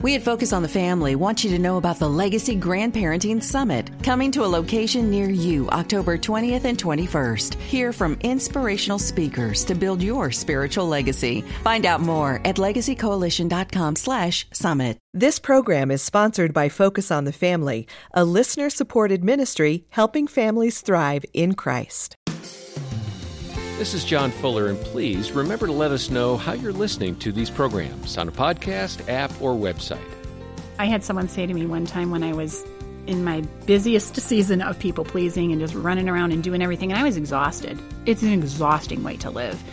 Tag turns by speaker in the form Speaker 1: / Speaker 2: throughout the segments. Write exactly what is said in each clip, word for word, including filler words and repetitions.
Speaker 1: We at Focus on the Family want you to know about the Legacy Grandparenting Summit, coming to a location near you October twentieth and twenty-first. Hear from inspirational speakers to build your spiritual legacy. Find out more at legacycoalition.com slash summit.
Speaker 2: This program is sponsored by Focus on the Family, a listener-supported ministry helping families thrive in Christ.
Speaker 3: This is John Fuller, and please remember to let us know how you're listening to these programs on a podcast, app, or website.
Speaker 4: I had someone say to me one time when I was in my busiest season of people-pleasing and just running around and doing everything, and I was exhausted. It's an exhausting way to live.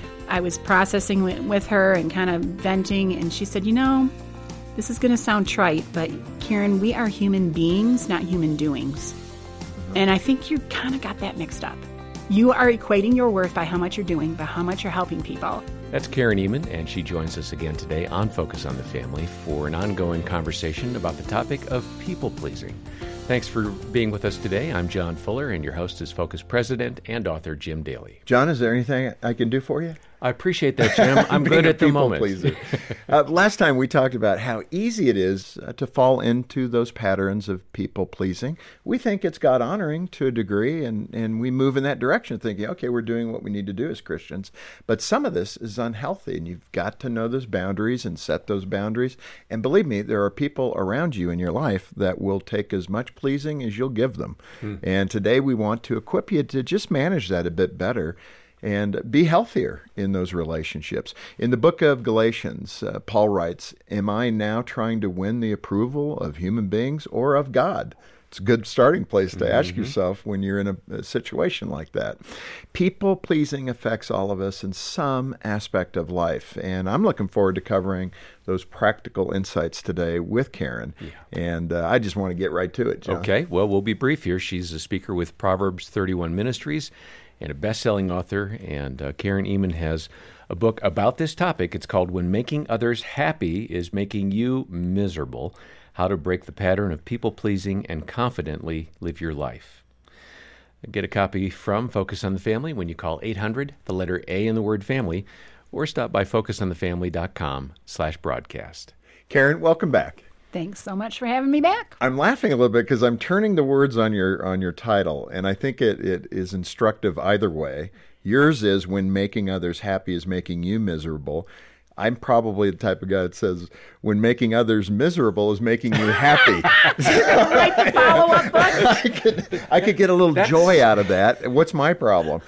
Speaker 4: I was processing with her and kind of venting, and she said, you know, this is going to sound trite, but Karen, we are human beings, not human doings. And I think you kind of got that mixed up. You are equating your worth by how much you're doing, by how much you're helping people.
Speaker 3: That's Karen Ehman, and she joins us again today on Focus on the Family for an ongoing conversation about the topic of people-pleasing. Thanks for being with us today. I'm John Fuller, and your host is Focus President and author Jim Daly.
Speaker 5: John, is there anything I can do for you?
Speaker 3: I appreciate that, Jim. I'm good at the moment.
Speaker 5: uh, last time we talked about how easy it is uh, to fall into those patterns of people-pleasing. We think it's God-honoring to a degree, and, and we move in that direction thinking, okay, we're doing what we need to do as Christians. But some of this is unhealthy, and you've got to know those boundaries and set those boundaries. And believe me, there are people around you in your life that will take as much pleasing as you'll give them. Hmm. And today we want to equip you to just manage that a bit better and be healthier in those relationships. In the book of Galatians, uh, Paul writes, am I now trying to win the approval of human beings or of God? It's a good starting place to mm-hmm. ask yourself when you're in a, a situation like that. People-pleasing affects all of us in some aspect of life, and I'm looking forward to covering those practical insights today with Karen, yeah. and uh, I just want to get right to it, John.
Speaker 3: Okay, well, we'll be brief here. She's a speaker with Proverbs thirty-one Ministries and a best-selling author, and uh, Karen Ehman has a book about this topic. It's called When Making Others Happy is Making You Miserable, How to Break the Pattern of People-Pleasing and Confidently Live Your Life. Get a copy from Focus on the Family when you call eight hundred, the letter A in the word family, or stop by focusonthefamily.com slash broadcast.
Speaker 5: Karen, welcome back.
Speaker 4: Thanks so much for having me back.
Speaker 5: I'm laughing a little bit because I'm turning the words on your on your title, and I think it, it is instructive either way. Yours is when making others happy is making you miserable. I'm probably the type of guy that says when making others miserable is making you happy.
Speaker 4: Like the follow-up button.
Speaker 5: I could, I could get a little That's... joy out of that. What's my problem?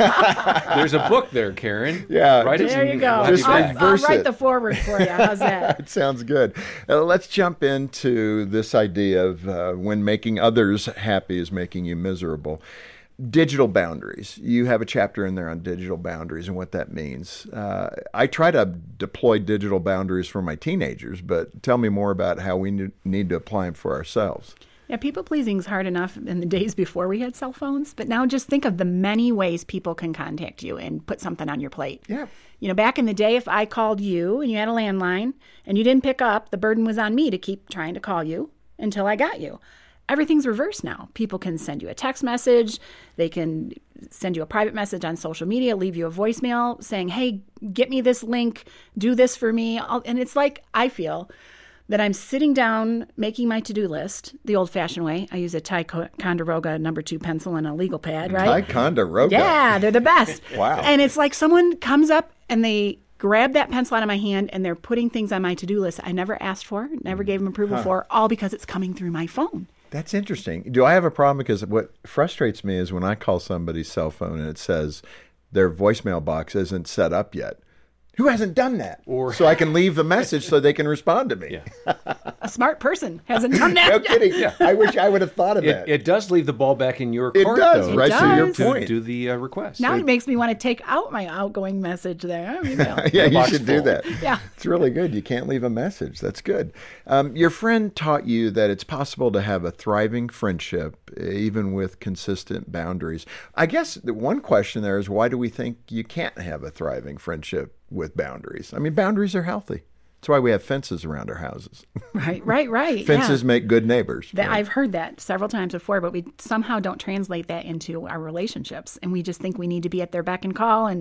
Speaker 3: There's a book there, Karen.
Speaker 5: Yeah.
Speaker 3: Write
Speaker 4: there
Speaker 3: it
Speaker 4: you go.
Speaker 5: Just
Speaker 4: I'll,
Speaker 5: reverse
Speaker 4: I'll write
Speaker 5: it.
Speaker 4: the forward for you. How's that?
Speaker 5: It sounds good. Uh, let's jump into this idea of uh, when making others happy is making you miserable. Digital boundaries. You have a chapter in there on digital boundaries and what that means. Uh, I try to deploy digital boundaries for my teenagers, but tell me more about how we need to apply them for ourselves.
Speaker 4: Yeah, people-pleasing is hard enough in the days before we had cell phones, but now just think of the many ways people can contact you and put something on your plate.
Speaker 5: Yeah.
Speaker 4: You know, back in the day, if I called you and you had a landline and you didn't pick up, the burden was on me to keep trying to call you until I got you. Everything's reversed now. People can send you a text message. They can send you a private message on social media, leave you a voicemail saying, hey, get me this link, do this for me. I'll, and it's like, I feel that I'm sitting down making my to-do list the old-fashioned way. I use a Ticonderoga number two pencil and a legal pad, right?
Speaker 5: Ticonderoga.
Speaker 4: Yeah, they're the best.
Speaker 5: Wow.
Speaker 4: And it's like someone comes up and they grab that pencil out of my hand and they're putting things on my to-do list I never asked for, never gave them approval huh. for, all because it's coming through my phone.
Speaker 5: That's interesting. Do I have a problem? Because what frustrates me is when I call somebody's cell phone and it says their voicemail box isn't set up yet. Who hasn't done that? Or so I can leave a message so they can respond to me.
Speaker 4: Yeah. A smart person hasn't done that.
Speaker 5: No kidding. Yeah. I wish I would have thought of
Speaker 3: it,
Speaker 5: that.
Speaker 3: It does leave the ball back in your
Speaker 5: it
Speaker 3: court,
Speaker 5: does,
Speaker 3: though.
Speaker 5: right
Speaker 4: it
Speaker 5: to your
Speaker 4: does.
Speaker 5: point.
Speaker 3: To do the uh, request.
Speaker 4: Now
Speaker 5: it,
Speaker 4: it makes me want to take out my outgoing message there.
Speaker 5: yeah, yeah you should
Speaker 3: full.
Speaker 5: do that.
Speaker 4: Yeah.
Speaker 5: It's really good. You can't leave a message. That's good. Um, your friend taught you that it's possible to have a thriving friendship even with consistent boundaries. I guess the one question there is, why do we think you can't have a thriving friendship with boundaries? I mean, boundaries are healthy. That's why we have fences around our houses.
Speaker 4: Right, right, right.
Speaker 5: Fences
Speaker 4: yeah.
Speaker 5: make good neighbors.
Speaker 4: That,
Speaker 5: right?
Speaker 4: I've heard that several times before, but we somehow don't translate that into our relationships. And we just think we need to be at their beck and call and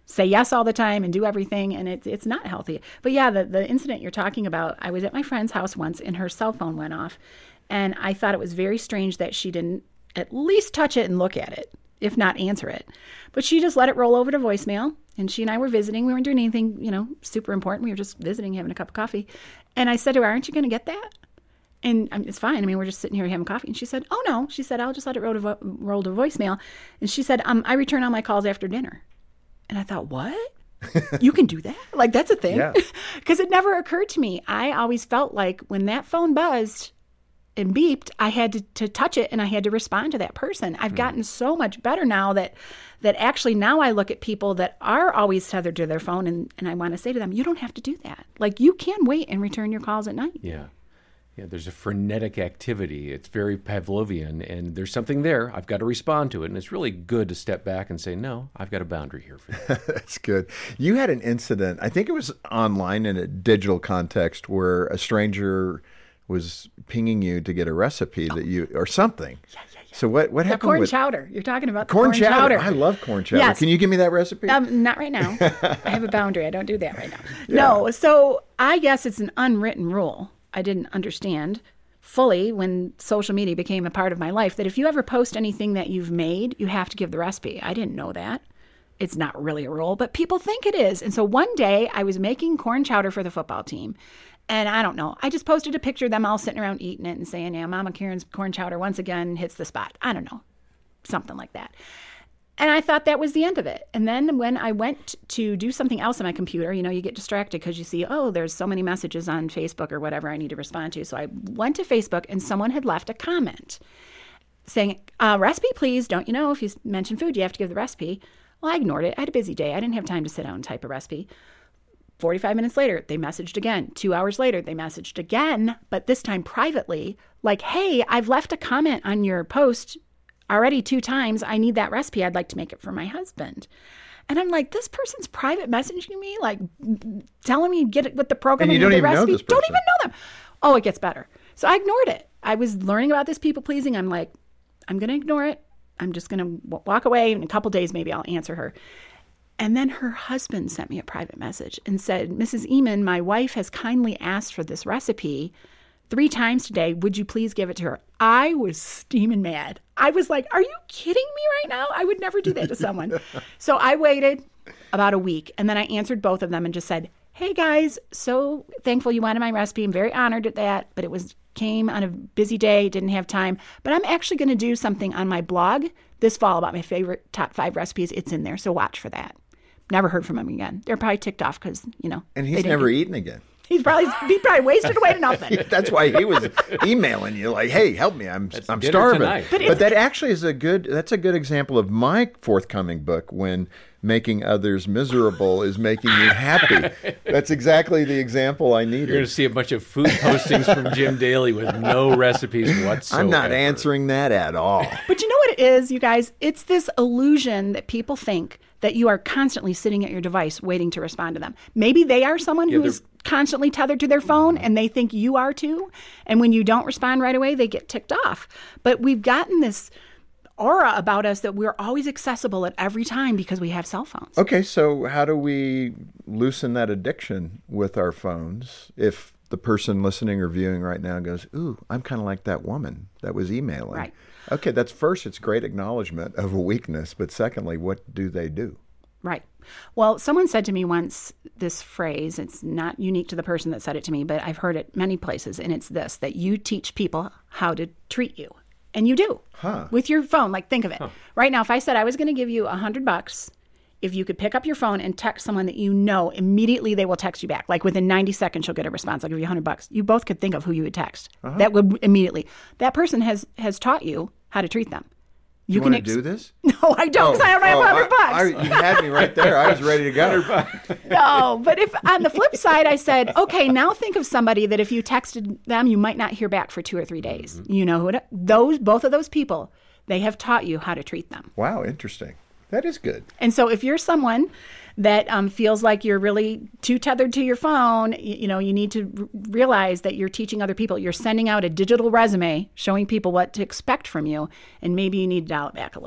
Speaker 4: say yes all the time and do everything, and it's it's not healthy. But yeah, the, the incident you're talking about, I was at my friend's house once and her cell phone went off, and I thought it was very strange that she didn't at least touch it and look at it, if not answer it. But she just let it roll over to voicemail, and she and I were visiting. We weren't doing anything, you know, super important. We were just visiting, having a cup of coffee. And I said to her, aren't you going to get that? And um, it's fine. I mean, we're just sitting here having coffee. And she said, oh, no. She said, I'll just let it roll to, vo- roll to voicemail. And she said, um, I return all my calls after dinner. And I thought, what? You can do that? Like, that's a thing? Because yeah. It never occurred to me. I always felt like when that phone buzzed and beeped, I had to, to touch it and I had to respond to that person. I've mm. gotten so much better now that that actually now I look at people that are always tethered to their phone and, and I want to say to them, you don't have to do that. Like, you can wait and return your calls at night.
Speaker 3: Yeah. Yeah, there's a frenetic activity. It's very Pavlovian, and there's something there. I've got to respond to it, and it's really good to step back and say, no, I've got a boundary here for that.
Speaker 5: That's good. You had an incident, I think it was online in a digital context, where a stranger was pinging you to get a recipe that you, or something.
Speaker 4: Yeah, yeah, yeah.
Speaker 5: So what, what
Speaker 4: the
Speaker 5: happened
Speaker 4: corn
Speaker 5: with...
Speaker 4: chowder. You're talking about the
Speaker 5: corn,
Speaker 4: corn
Speaker 5: chowder.
Speaker 4: chowder.
Speaker 5: I love corn chowder.
Speaker 4: Yes.
Speaker 5: Can you give me that recipe?
Speaker 4: Um, not right now. I have a boundary. I don't do that right now.
Speaker 5: Yeah.
Speaker 4: No, so I guess it's an unwritten rule. I didn't understand fully when social media became a part of my life that if you ever post anything that you've made, you have to give the recipe. I didn't know that. It's not really a rule, but people think it is. And so one day I was making corn chowder for the football team. And I don't know, I just posted a picture of them all sitting around eating it and saying, yeah, Mama Karen's corn chowder once again hits the spot. I don't know, something like that. And I thought that was the end of it. And then when I went to do something else on my computer, you know, you get distracted because you see, oh, there's so many messages on Facebook or whatever I need to respond to. So I went to Facebook and someone had left a comment saying, uh, recipe, please. Don't you know if you mention food, you have to give the recipe. Well, I ignored it. I had a busy day. I didn't have time to sit down and type a recipe. forty-five minutes later, they messaged again. Two hours later, they messaged again, but this time privately, like, hey, I've left a comment on your post already two times. I need that recipe. I'd like to make it for my husband. And I'm like, this person's private messaging me, like telling me get it with the program.
Speaker 5: And you
Speaker 4: and
Speaker 5: don't even
Speaker 4: recipe.
Speaker 5: know this person.
Speaker 4: Don't even know them. Oh, it gets better. So I ignored it. I was learning about this people pleasing. I'm like, I'm going to ignore it. I'm just going to walk away. In a couple days, maybe I'll answer her. And then her husband sent me a private message and said, Missus Eamon, my wife has kindly asked for this recipe three times today. Would you please give it to her? I was steaming mad. I was like, are you kidding me right now? I would never do that to someone. So I waited about a week, and then I answered both of them and just said, hey, guys, so thankful you wanted my recipe. I'm very honored at that, but it was came on a busy day, didn't have time. But I'm actually going to do something on my blog this fall about my favorite top five recipes. It's in there, so watch for that. Never heard from him again. They're probably ticked off because, you know.
Speaker 5: And he's never get... eaten again.
Speaker 4: He's probably he probably wasted away to nothing.
Speaker 5: Yeah, that's why he was emailing you like, "Hey, help me! I'm that's I'm starving." But, but that actually is a good. That's a good example of my forthcoming book. When making others miserable is making you happy. That's exactly the example I needed.
Speaker 3: You're going to see a bunch of food postings from Jim Daly with no recipes whatsoever.
Speaker 5: I'm not answering that at all.
Speaker 4: But you know what it is, you guys? It's this illusion that people think that you are constantly sitting at your device waiting to respond to them. Maybe they are someone
Speaker 3: yeah,
Speaker 4: who is constantly tethered to their phone and they think you are too. And when you don't respond right away, they get ticked off. But we've gotten this aura about us that we're always accessible at every time because we have cell phones.
Speaker 5: Okay, so how do we loosen that addiction with our phones if the person listening or viewing right now goes, ooh, I'm kind of like that woman that was emailing.
Speaker 4: Right.
Speaker 5: Okay, that's first, it's great acknowledgement of a weakness, but secondly, what do they do?
Speaker 4: Right. Well, someone said to me once this phrase, it's not unique to the person that said it to me, but I've heard it many places, and it's this, that you teach people how to treat you. And you do.
Speaker 5: Huh.
Speaker 4: With your phone. Like, think of it.
Speaker 3: Huh.
Speaker 4: Right now, if I said I was going to give you a hundred bucks, if you could pick up your phone and text someone that you know, immediately they will text you back. Like within ninety seconds, you'll get a response. I'll give you a hundred bucks. You both could think of who you would text. Uh-huh. That would immediately. That person has has taught you how to treat them.
Speaker 5: You, you
Speaker 4: can
Speaker 5: want to ex- do this?
Speaker 4: No, I don't, because oh, I don't have a
Speaker 5: oh,
Speaker 4: hundred bucks.
Speaker 5: I, I, you had me right there. I was ready to go.
Speaker 4: No, but if on the flip side, I said, okay, now think of somebody that if you texted them, you might not hear back for two or three days. Mm-hmm. You know who it, those both of those people, they have taught you how to treat them.
Speaker 5: Wow, interesting. That is good.
Speaker 4: And so if you're someone that um, feels like you're really too tethered to your phone, you, you know, you need to r- realize that you're teaching other people. You're sending out a digital resume showing people what to expect from you, and maybe you need to dial it back a little bit.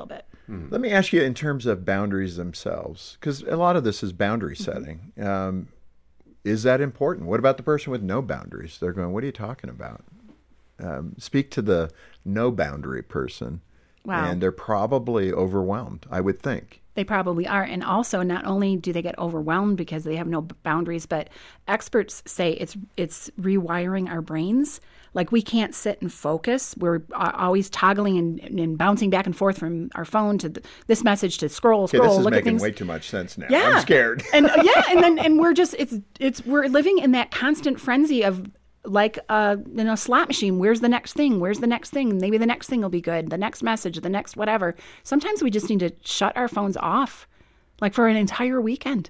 Speaker 5: Hmm. Let me ask you in terms of boundaries themselves, because a lot of this is boundary setting. Mm-hmm. Um, is that important? What about the person with no boundaries? They're going, what are you talking about? Um, speak to the no boundary person.
Speaker 4: Wow.
Speaker 5: And they're probably overwhelmed, I would think.
Speaker 4: They probably are. And also, not only do they get overwhelmed because they have no boundaries, but experts say it's it's rewiring our brains. Like, we can't sit and focus. We're always toggling and, and bouncing back and forth from our phone to the, this message to scroll, scroll,
Speaker 5: okay, this is
Speaker 4: look
Speaker 5: making
Speaker 4: at things.
Speaker 5: way too much sense now.
Speaker 4: Yeah.
Speaker 5: I'm scared.
Speaker 4: and yeah, and then and we're just it's it's we're living in that constant frenzy of, like a you know slot machine. Where's the next thing? Where's the next thing? Maybe the next thing will be good. The next message, the next whatever. Sometimes we just need to shut our phones off, like for an entire weekend.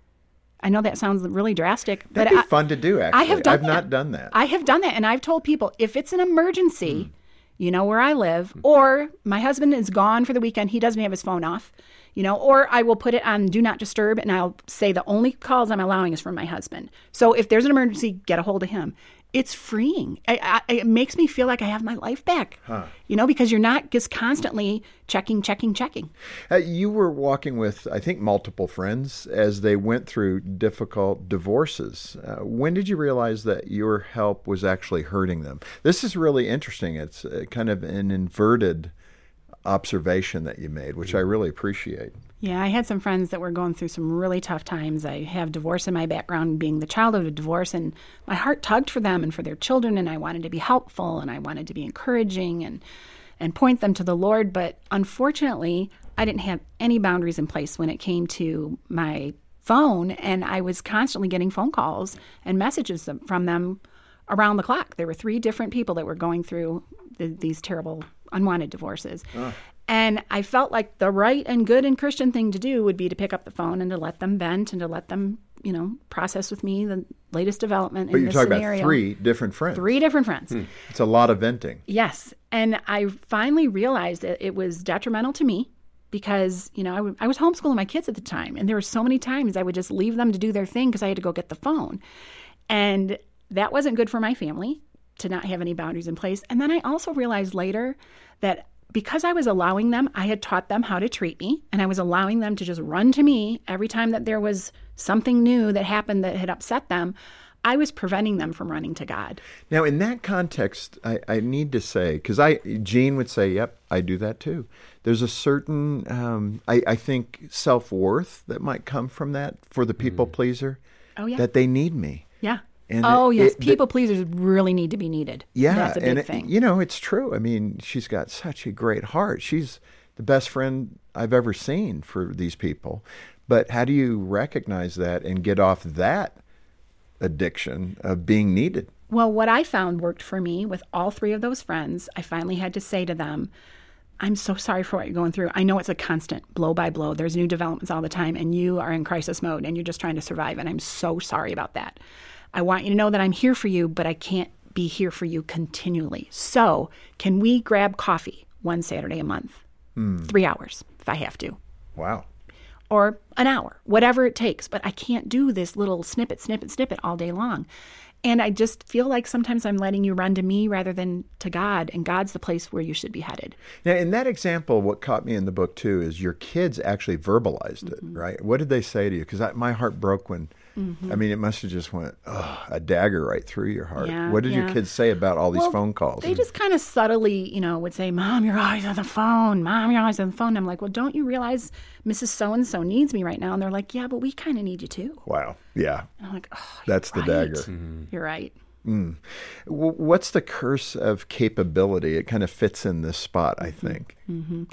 Speaker 4: I know that sounds really drastic,
Speaker 5: That'd
Speaker 4: but
Speaker 5: be
Speaker 4: I,
Speaker 5: fun to do. Actually,
Speaker 4: I have done
Speaker 5: I've
Speaker 4: that.
Speaker 5: not done that.
Speaker 4: I have done that, and I've told people if it's an emergency,
Speaker 5: Mm.
Speaker 4: you know where I live, or my husband is gone for the weekend, he doesn't have his phone off, you know, or I will put it on do not disturb, and I'll say the only calls I'm allowing is from my husband. So if there's an emergency, get a hold of him. It's freeing. I, I, it makes me feel like I have my life back, huh. you know, because you're not just constantly checking, checking, checking.
Speaker 5: Uh, you were walking with, I think, multiple friends as they went through difficult divorces. Uh, when did you realize that your help was actually hurting them? This is really interesting. It's uh, kind of an inverted observation that you made, which I really appreciate.
Speaker 4: Yeah, I had some friends that were going through some really tough times. I have divorce in my background, being the child of a divorce, and my heart tugged for them and for their children, and I wanted to be helpful, and I wanted to be encouraging and and point them to the Lord. But unfortunately, I didn't have any boundaries in place when it came to my phone, and I was constantly getting phone calls and messages from them around the clock. There were three different people that were going through the, these terrible unwanted divorces. Uh. And I felt like the right and good and Christian thing to do would be to pick up the phone and to let them vent and to let them, you know, process with me the latest development
Speaker 5: but
Speaker 4: in this
Speaker 5: scenario. But you're talking
Speaker 4: scenario.
Speaker 5: about three different friends.
Speaker 4: Three different friends.
Speaker 5: Hmm. It's a lot of venting.
Speaker 4: Yes. And I finally realized that it was detrimental to me because, you know, I, w- I was homeschooling my kids at the time. And there were so many times I would just leave them to do their thing because I had to go get the phone. And that wasn't good for my family to not have any boundaries in place. And then I also realized later that because I was allowing them, I had taught them how to treat me, and I was allowing them to just run to me every time that there was something new that happened that had upset them. I was preventing them from running to God.
Speaker 5: Now, in that context, I, I need to say, because I, Jean would say, yep, I do that too. There's a certain, um, I, I think, self-worth that might come from that for the people pleaser.
Speaker 4: Oh, yeah.
Speaker 5: That they need me.
Speaker 4: Yeah.
Speaker 5: And
Speaker 4: oh,
Speaker 5: it,
Speaker 4: yes.
Speaker 5: it,
Speaker 4: People pleasers really need to be needed.
Speaker 5: Yeah.
Speaker 4: That's a big
Speaker 5: and it,
Speaker 4: thing.
Speaker 5: You know, it's true. I mean, she's got such a great heart. She's the best friend I've ever seen for these people. But how do you recognize that and get off that addiction of being needed?
Speaker 4: Well, what I found worked for me with all three of those friends, I finally had to say to them, I'm so sorry for what you're going through. I know it's a constant blow by blow. There's new developments all the time, and you are in crisis mode, and you're just trying to survive, and I'm so sorry about that. I want you to know that I'm here for you, but I can't be here for you continually. So can we grab coffee one Saturday a month? Mm. Three hours, if I have to.
Speaker 5: Wow.
Speaker 4: Or an hour, whatever it takes. But I can't do this little snippet, snippet, snippet all day long. And I just feel like sometimes I'm letting you run to me rather than to God, and God's the place where you should be headed.
Speaker 5: Now, in that example, what caught me in the book, too, is your kids actually verbalized mm-hmm. it, right? What did they say to you? Because my heart broke when, mm-hmm. I mean, it must have just went, oh, a dagger right through your heart.
Speaker 4: Yeah,
Speaker 5: what did
Speaker 4: yeah.
Speaker 5: your kids say about all these
Speaker 4: well,
Speaker 5: phone calls?
Speaker 4: They just kind of subtly, you know, would say, Mom, you're always on the phone. Mom, you're always on the phone. And I'm like, well, don't you realize Missus So-and-so needs me right now? And they're like, yeah, but we kind of need you too.
Speaker 5: Wow. Yeah.
Speaker 4: And I'm like, oh,
Speaker 5: that's the
Speaker 4: right.
Speaker 5: dagger.
Speaker 4: Mm-hmm. You're right.
Speaker 5: Mm. What's the curse of capability? It kind of fits in this spot, I think.
Speaker 4: Mm-hmm.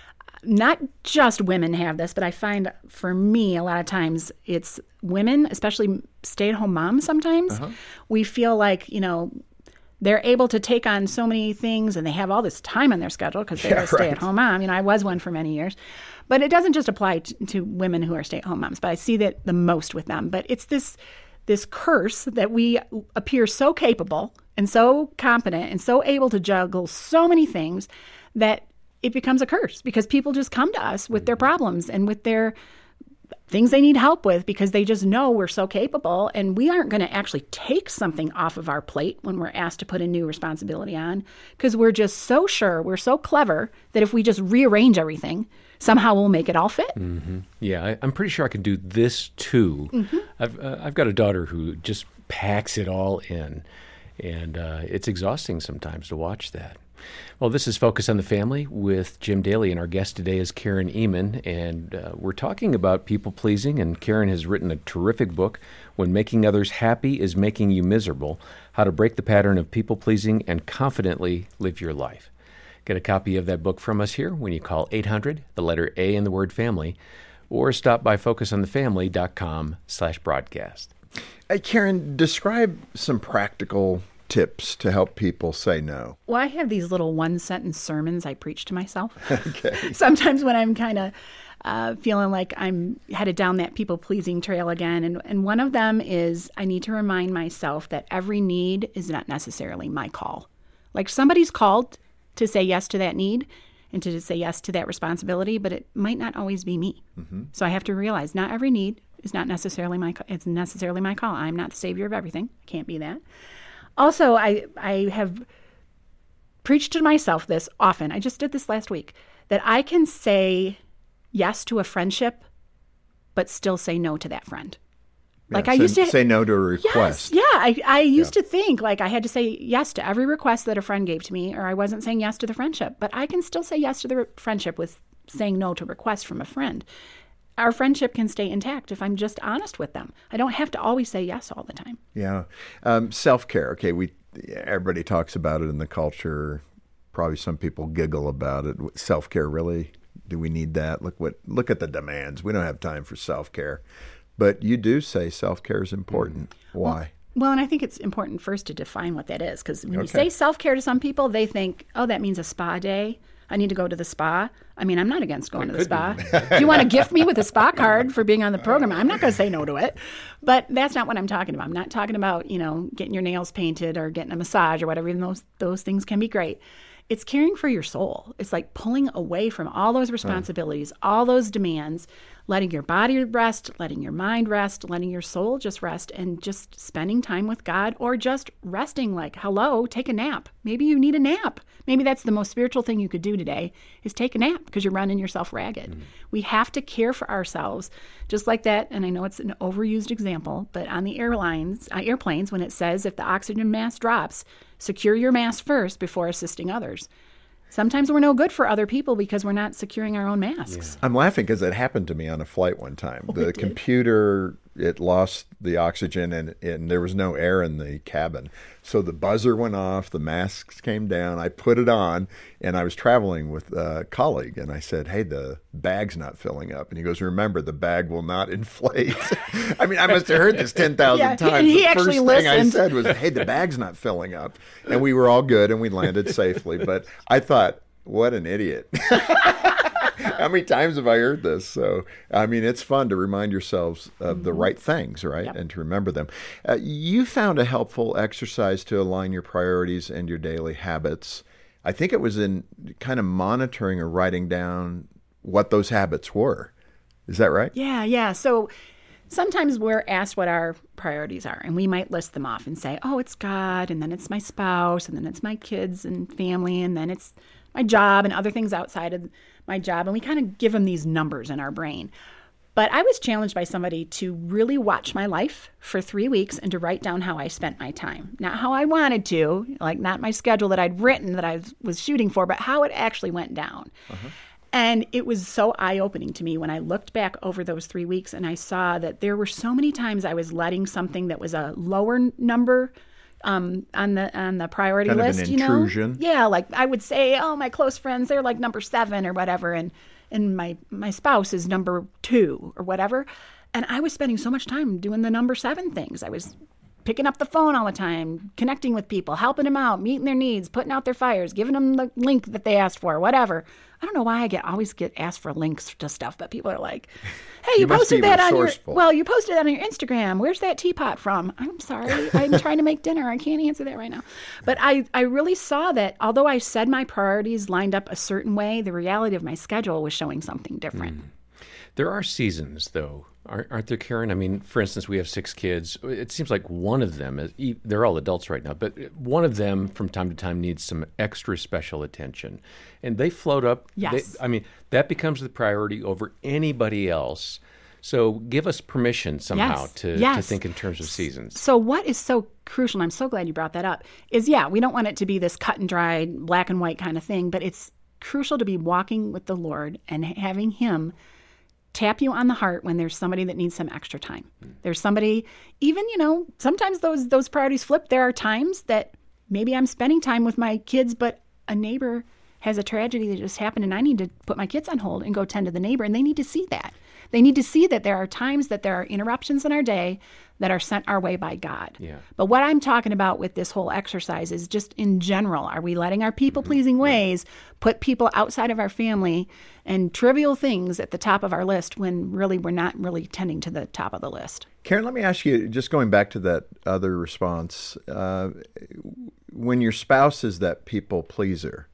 Speaker 4: Not just women have this, but I find for me, a lot of times it's women, especially stay-at-home moms sometimes. Uh-huh. We feel like, you know, they're able to take on so many things and they have all this time on their schedule because they're
Speaker 5: yeah,
Speaker 4: a stay-at-home right. mom. You know, I was one for many years. But it doesn't just apply to, to women who are stay-at-home moms, but I see that the most with them. But it's this... this curse that we appear so capable and so competent and so able to juggle so many things that it becomes a curse because people just come to us with their problems and with their things they need help with because they just know we're so capable, and we aren't going to actually take something off of our plate when we're asked to put a new responsibility on, because we're just so sure, we're so clever that if we just rearrange everything, somehow we'll make it all fit.
Speaker 3: Mm-hmm. Yeah, I, I'm pretty sure I can do this too. Mm-hmm. I've uh, I've got a daughter who just packs it all in, and uh, it's exhausting sometimes to watch that. Well, this is Focus on the Family with Jim Daly, and our guest today is Karen Ehman, and uh, we're talking about people-pleasing, and Karen has written a terrific book, When Making Others Happy is Making You Miserable, How to Break the Pattern of People-Pleasing and Confidently Live Your Life. Get a copy of that book from us here when you call eight hundred, the letter A in the word family, or stop by focusonthefamily.com slash broadcast.
Speaker 5: Hey, Karen, describe some practical tips to help people say no.
Speaker 4: Well, I have these little one-sentence sermons I preach to myself.
Speaker 5: Okay.
Speaker 4: Sometimes when I'm kind of uh, feeling like I'm headed down that people-pleasing trail again. And, and one of them is I need to remind myself that every need is not necessarily my call. Like somebody's called to say yes to that need and to say yes to that responsibility, but it might not always be me. Mm-hmm. So I have to realize not every need is not necessarily my it's necessarily my call. I'm not the savior of everything. I can't be that. Also, I I have preached to myself this often. I just did this last week, that I can say yes to a friendship, but still say no to that friend.
Speaker 5: Yeah,
Speaker 4: like I
Speaker 5: say,
Speaker 4: used to
Speaker 5: say no to a request.
Speaker 4: Yes, yeah, I, I used yeah. to think like I had to say yes to every request that a friend gave to me, or I wasn't saying yes to the friendship. But I can still say yes to the re- friendship with saying no to requests from a friend. Our friendship can stay intact if I'm just honest with them. I don't have to always say yes all the time.
Speaker 5: Yeah. Um, self-care. Okay, we everybody talks about it in the culture. Probably some people giggle about it. Self-care, really? Do we need that? Look what look at the demands. We don't have time for self-care. But you do say self-care is important. Why?
Speaker 4: Well, well, and I think it's important first to define what that is. Because when
Speaker 5: okay.
Speaker 4: you say self-care to some people, they think, oh, that means a spa day. I need to go to the spa. I mean, I'm not against going to the spa. If you want to gift me with a spa card for being on the program, I'm not going to say no to it. But that's not what I'm talking about. I'm not talking about, you know, getting your nails painted or getting a massage or whatever. Even those those things can be great. It's caring for your soul. It's like pulling away from all those responsibilities, oh. all those demands, letting your body rest, letting your mind rest, letting your soul just rest, and just spending time with God, or just resting like, hello, take a nap. Maybe you need a nap. Maybe that's the most spiritual thing you could do today is take a nap because you're running yourself ragged. Mm. We have to care for ourselves just like that. And I know it's an overused example, but on the airlines, uh, airplanes, when it says if the oxygen mask drops, secure your mask first before assisting others. Sometimes we're no good for other people because we're not securing our own masks.
Speaker 5: Yeah. I'm laughing because it happened to me on a flight one time.
Speaker 4: Oh,
Speaker 5: the computer, it lost the oxygen and, and there was no air in the cabin. So the buzzer went off, the masks came down, I put it on, and I was traveling with a colleague, and I said, hey, the bag's not filling up. And he goes, remember, the bag will not inflate. I mean, I must have heard this ten thousand
Speaker 4: yeah,
Speaker 5: times.
Speaker 4: He
Speaker 5: the
Speaker 4: actually
Speaker 5: first
Speaker 4: listened.
Speaker 5: thing I said was, hey, the bag's not filling up. And we were all good, and we landed safely. But I thought, what an idiot. How many times have I heard this? So, I mean, it's fun to remind yourselves of mm-hmm. the right things, right? Yep. And to remember them. Uh, you found a helpful exercise to align your priorities and your daily habits. I think it was in kind of monitoring or writing down what those habits were. Is that right?
Speaker 4: Yeah, yeah. So sometimes we're asked what our priorities are, and we might list them off and say, oh, it's God, and then it's my spouse, and then it's my kids and family, and then it's my job and other things outside of my job. And we kind of give them these numbers in our brain. But I was challenged by somebody to really watch my life for three weeks and to write down how I spent my time. Not how I wanted to, like not my schedule that I'd written that I was shooting for, but how it actually went down. Uh-huh. And it was so eye-opening to me when I looked back over those three weeks and I saw that there were so many times I was letting something that was a lower number um, on the on the priority
Speaker 5: kind
Speaker 4: list,
Speaker 5: of an
Speaker 4: you know?
Speaker 5: intrusion.
Speaker 4: Yeah, like I would say, oh, my close friends, they're like number seven or whatever, and and my, my spouse is number two or whatever. And I was spending so much time doing the number seven things. I was picking up the phone all the time, connecting with people, helping them out, meeting their needs, putting out their fires, giving them the link that they asked for, whatever. I don't know why I get always get asked for links to stuff, but people are like, hey, you,
Speaker 5: you
Speaker 4: posted that on your,
Speaker 5: resourceful.
Speaker 4: well, you posted that on your Instagram. Where's that teapot from? I'm sorry. I'm trying to make dinner. I can't answer that right now. But I, I really saw that although I said my priorities lined up a certain way, the reality of my schedule was showing something different. Mm.
Speaker 3: There are seasons, though, aren't, aren't there, Karen? I mean, for instance, we have six kids. It seems like one of them, is, they're all adults right now, but one of them from time to time needs some extra special attention. And they float up.
Speaker 4: Yes.
Speaker 3: They, I mean, that becomes the priority over anybody else. So give us permission somehow
Speaker 4: Yes.
Speaker 3: to,
Speaker 4: Yes.
Speaker 3: to think in terms of seasons.
Speaker 4: So what is so crucial, and I'm so glad you brought that up, is yeah, we don't want it to be this cut and dried, black and white kind of thing, but it's crucial to be walking with the Lord and having Him tap you on the heart when there's somebody that needs some extra time. There's somebody, even, you know, sometimes those those priorities flip. There are times that maybe I'm spending time with my kids, but a neighbor has a tragedy that just happened and I need to put my kids on hold and go tend to the neighbor, and they need to see that. They need to see that there are times that there are interruptions in our day that are sent our way by God.
Speaker 3: Yeah.
Speaker 4: But what I'm talking about with this whole exercise is just in general, are we letting our people-pleasing mm-hmm. ways put people outside of our family and trivial things at the top of our list when really we're not really tending to the top of the list?
Speaker 5: Karen, let me ask you, just going back to that other response, uh, when your spouse is that people-pleaser,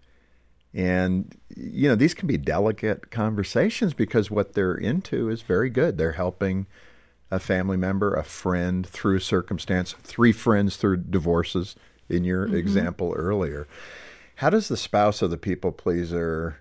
Speaker 5: and, you know, these can be delicate conversations because what they're into is very good. They're helping a family member, a friend through circumstance, three friends through divorces in your mm-hmm. example earlier. How does the spouse of the people pleaser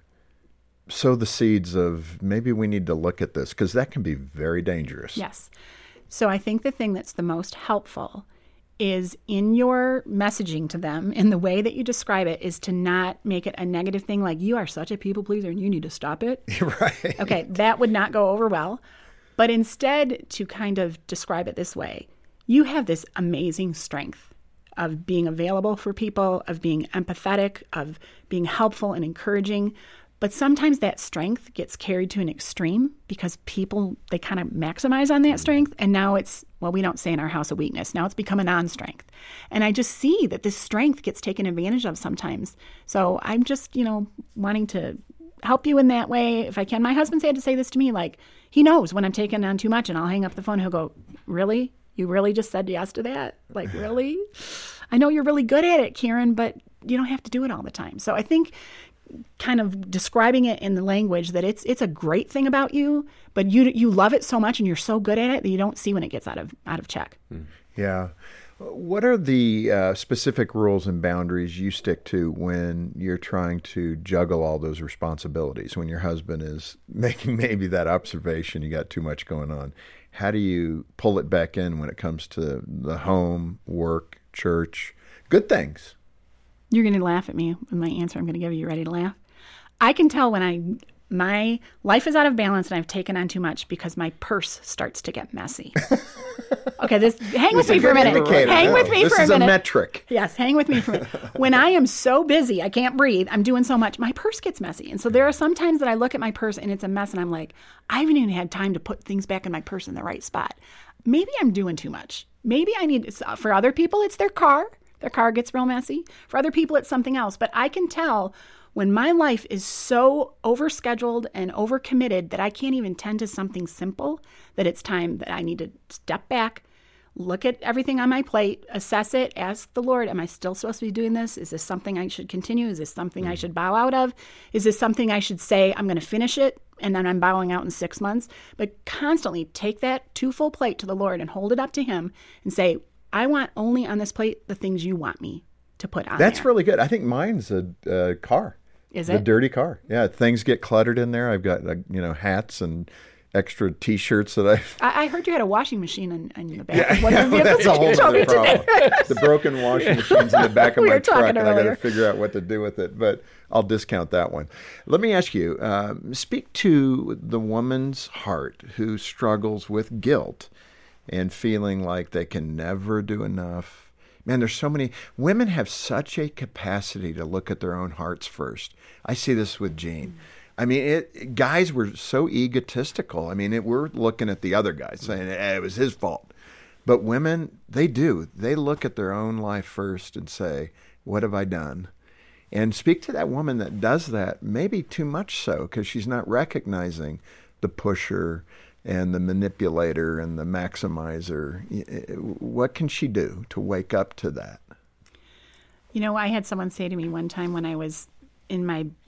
Speaker 5: sow the seeds of maybe we need to look at this? Because that can be very dangerous.
Speaker 4: Yes. So I think the thing that's the most helpful is in your messaging to them, in the way that you describe it, is to not make it a negative thing like, you are such a people pleaser and you need to stop it.
Speaker 5: Right.
Speaker 4: Okay, that would not go over well. But instead, to kind of describe it this way, you have this amazing strength of being available for people, of being empathetic, of being helpful and encouraging. But sometimes that strength gets carried to an extreme because people, they kind of maximize on that strength. And now it's, well, we don't say in our house a weakness. Now it's become a non-strength. And I just see that this strength gets taken advantage of sometimes. So I'm just, you know, wanting to help you in that way if I can. My husband's had to say this to me, like, he knows when I'm taking on too much and I'll hang up the phone. He'll go, really? You really just said yes to that? Like, really? I know you're really good at it, Karen, but you don't have to do it all the time. So I think kind of describing it in the language that it's it's a great thing about you, but you you love it so much and you're so good at it that you don't see when it gets out of out of check.
Speaker 5: Yeah. What are the uh, specific rules and boundaries you stick to when you're trying to juggle all those responsibilities? When your husband is making maybe that observation, you got too much going on. How do you pull it back in when it comes to the home, work, church, good things?
Speaker 4: You're going to laugh at me with my answer I'm going to give you. You ready to laugh? I can tell when I my life is out of balance and I've taken on too much because my purse starts to get messy. Okay, this hang with me for a minute.
Speaker 5: Indicator.
Speaker 4: Hang
Speaker 5: No,
Speaker 4: with me
Speaker 5: this
Speaker 4: for a
Speaker 5: is
Speaker 4: minute.
Speaker 5: a metric.
Speaker 4: Yes, hang with me for a minute. When I am so busy, I can't breathe, I'm doing so much, my purse gets messy. And so there are some times that I look at my purse and it's a mess and I'm like, I haven't even had time to put things back in my purse in the right spot. Maybe I'm doing too much. Maybe I need, for other people, it's their car. Their car gets real messy. For other people, it's something else. But I can tell when my life is so overscheduled and overcommitted that I can't even tend to something simple, that it's time that I need to step back, look at everything on my plate, assess it, ask the Lord, am I still supposed to be doing this? Is this something I should continue? Is this something I should bow out of? Is this something I should say, I'm going to finish it and then I'm bowing out in six months? But constantly take that two full plate to the Lord and hold it up to Him and say, I want only on this plate the things you want me to put on
Speaker 5: That's
Speaker 4: there.
Speaker 5: really good. I think mine's a uh, car.
Speaker 4: Is
Speaker 5: the
Speaker 4: it?
Speaker 5: dirty car. Yeah, things get cluttered in there. I've got, uh, you know, hats and extra T-shirts that I've...
Speaker 4: I, I heard you had a washing machine in, in the back
Speaker 5: Yeah,
Speaker 4: of one
Speaker 5: yeah,
Speaker 4: of your vehicles.
Speaker 5: that's a whole
Speaker 4: You told
Speaker 5: other
Speaker 4: me today.
Speaker 5: problem. The broken washing machines in the back of
Speaker 4: We
Speaker 5: my
Speaker 4: were
Speaker 5: truck,
Speaker 4: talking
Speaker 5: and I got
Speaker 4: earlier.
Speaker 5: to figure out what to do with it. But I'll discount that one. Let me ask you, uh, speak to the woman's heart who struggles with guilt and feeling like they can never do enough. Man, there's so many. Women have such a capacity to look at their own hearts first. I see this with Jean. I mean, it, guys were so egotistical. I mean, it, we're looking at the other guy saying eh, it was his fault. But women, they do. They look at their own life first and say, what have I done? And speak to that woman that does that, maybe too much so, because she's not recognizing the pusher and the manipulator and the maximizer. What can she do to wake up to that?
Speaker 4: You know, I had someone say to me one time when I was in my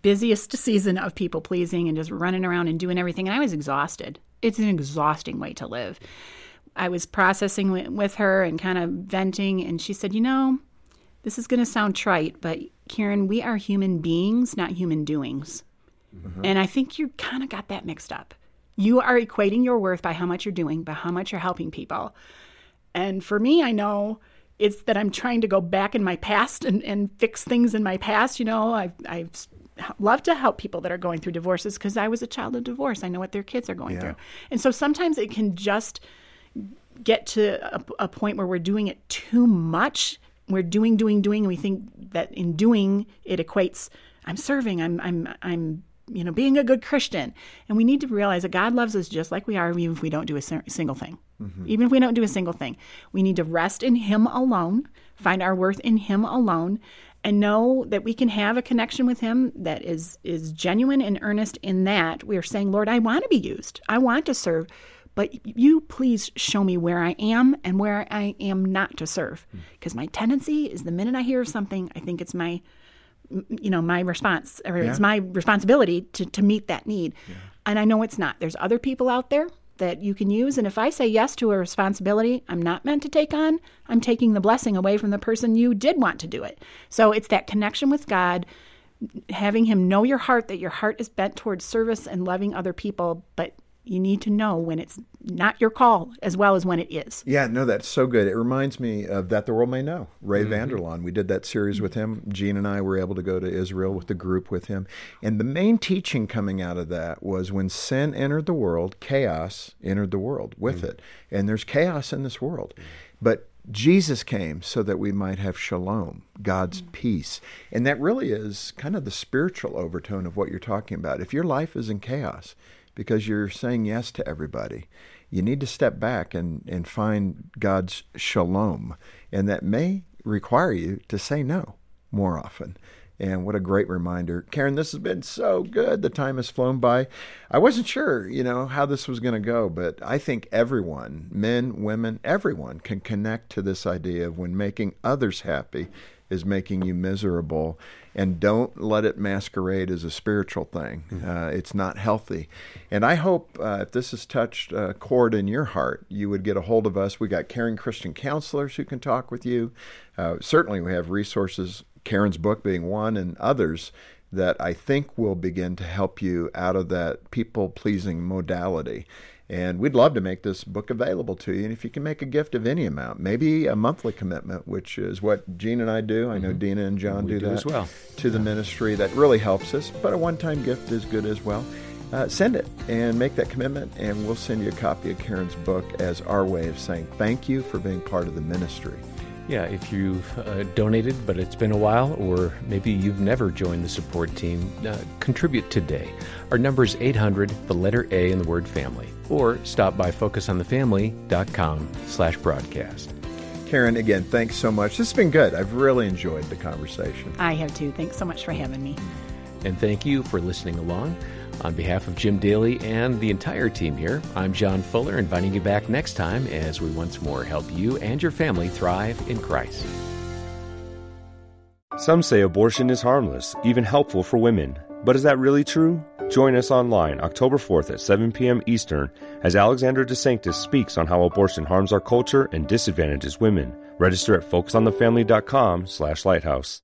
Speaker 4: busiest season of people pleasing and just running around and doing everything. And I was exhausted. It's an exhausting way to live. I was processing with her and kind of venting, and she said, you know, this is going to sound trite, but Karen, we are human beings, not human doings. Mm-hmm. And I think you kind of got that mixed up. You are equating your worth by how much you're doing, by how much you're helping people. And for me, I know it's that I'm trying to go back in my past and, and fix things in my past. You know, I've, I've loved to help people that are going through divorces because I was a child of divorce. I know what their kids are going yeah. through. And so sometimes it can just get to a, a point where we're doing it too much. We're doing, doing, doing, and we think that in doing it equates, I'm serving, I'm, I'm, I'm, you know, being a good Christian. And we need to realize that God loves us just like we are, even if we don't do a single thing. Mm-hmm. Even if we don't do a single thing, we need to rest in Him alone, find our worth in Him alone, and know that we can have a connection with Him that is is genuine and earnest in that we are saying, Lord, I want to be used. I want to serve. But you please show me where I am and where I am not to serve. Because mm. my tendency is the minute I hear something, I think it's my, you know, my response, or yeah. it's my responsibility to, to meet that need. Yeah. And I know it's not. There's other people out there that you can use. And if I say yes to a responsibility I'm not meant to take on, I'm taking the blessing away from the person you did want to do it. So it's that connection with God, having Him know your heart, that your heart is bent towards service and loving other people, but you need to know when it's not your call as well as when it is.
Speaker 5: Yeah, no, that's so good. It reminds me of That the World May Know, Ray mm-hmm. Vander Laan. We did that series with him. Jean and I were able to go to Israel with the group with him. And the main teaching coming out of that was when sin entered the world, chaos entered the world with mm-hmm. it. And there's chaos in this world. But Jesus came so that we might have shalom, God's mm-hmm. peace. And that really is kind of the spiritual overtone of what you're talking about. If your life is in chaos, because you're saying yes to everybody, you need to step back and, and find God's shalom. And that may require you to say no more often. And what a great reminder. Karen, this has been so good. The time has flown by. I wasn't sure, you know, how this was going to go, but I think everyone, men, women, everyone can connect to this idea of when making others happy is making you miserable. And don't let it masquerade as a spiritual thing. Mm-hmm. Uh, it's not healthy. And I hope uh, if this has touched a chord in your heart, you would get a hold of us. We got caring Christian counselors who can talk with you. Uh, certainly we have resources, Karen's book being one, and others that I think will begin to help you out of that people-pleasing modality. And we'd love to make this book available to you. And if you can make a gift of any amount, maybe a monthly commitment, which is what Jean and I do. I know mm-hmm. Dina and John
Speaker 3: we
Speaker 5: do,
Speaker 3: do
Speaker 5: that
Speaker 3: as well.
Speaker 5: To the ministry. That really helps us. But a one-time gift is good as well. Uh, send it and make that commitment, and we'll send you a copy of Karen's book as our way of saying thank you for being part of the ministry.
Speaker 3: Yeah, if you've uh, donated, but it's been a while, or maybe you've never joined the support team, uh, contribute today. Our number is eight hundred, the letter A in the word family, or stop by focusonthefamily.com slash broadcast.
Speaker 5: Karen, again, thanks so much. This has been good. I've really enjoyed the conversation.
Speaker 4: I have too. Thanks so much for having me.
Speaker 3: And thank you for listening along. On behalf of Jim Daly and the entire team here, I'm John Fuller, inviting you back next time as we once more help you and your family thrive in Christ.
Speaker 6: Some say abortion is harmless, even helpful for women. But is that really true? Join us online October fourth at seven p.m. Eastern as Alexandra DeSanctis speaks on how abortion harms our culture and disadvantages women. Register at focusonthefamily.com slash lighthouse.